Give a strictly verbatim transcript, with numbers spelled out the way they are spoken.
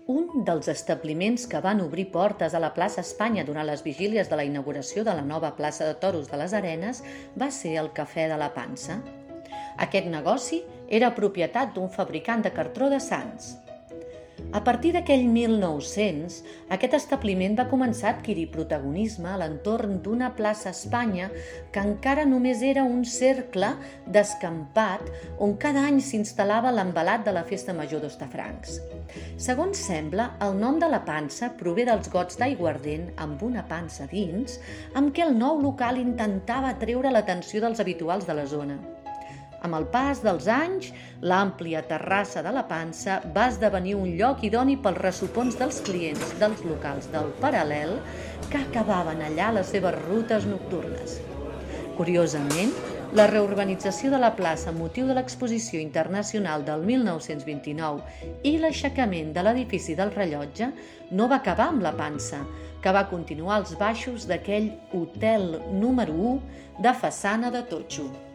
Un dels establiments que van obrir portes a la plaça Espanya durant les vigílies de la inauguració de la nova plaça de Toros de les Arenes va ser el Cafè de la Pansa. Aquest negoci era propietat d'un fabricant de cartró de Sants. A partir d'aquell mil nou-cents, aquest establiment va començar a adquirir protagonisme a l'entorn d'una plaça Espanya que encara només era un cercle descampat on cada any s'instal·lava l'envelat de la Festa Major d'Hostafrancs. Segons sembla, el nom de la pansa prové dels gots d'aiguardent amb una pansa dins, amb què el nou local intentava atreure l'atenció dels habituals de la zona. Amb el pas dels anys, l'àmplia terrassa de la pansa va esdevenir un lloc idoni pels ressupons dels clients dels locals del Paral·lel que acabaven allà les seves rutes nocturnes. Curiosament, la reurbanització de la plaça amb motiu de l'Exposició Internacional del mil nou-cents vint-i-nou i l'aixecament de l'edifici del rellotge no va acabar amb la pansa, que va continuar als baixos d'aquell hotel número u de façana de totxo.